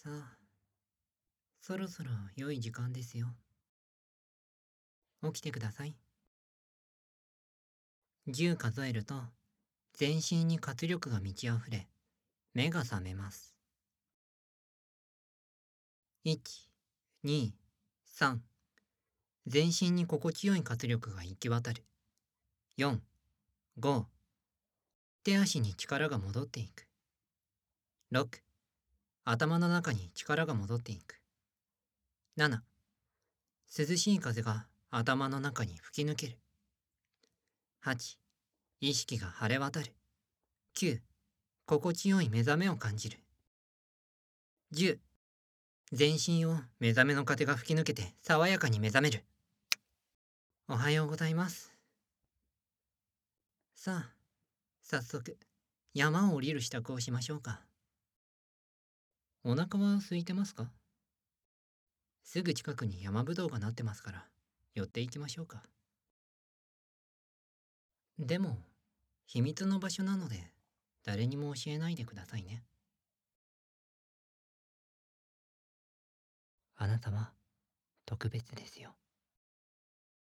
さあ、そろそろ良い時間ですよ。起きてください。10数えると、全身に活力が満ち溢れ、目が覚めます。1、2、3。全身に心地よい活力が行き渡る。4、5。手足に力が戻っていく。6、頭の中に力が戻っていく。7、涼しい風が頭の中に吹き抜ける。8、意識が晴れ渡る。9、心地よい目覚めを感じる。10、全身を目覚めの風が吹き抜けて爽やかに目覚める。おはようございます。さあ、早速、山を降りる支度をしましょうか。お腹は空いてますか？すぐ近くに山ぶどうがなってますから、寄っていきましょうか。でも、秘密の場所なので、誰にも教えないでくださいね。あなたは特別ですよ。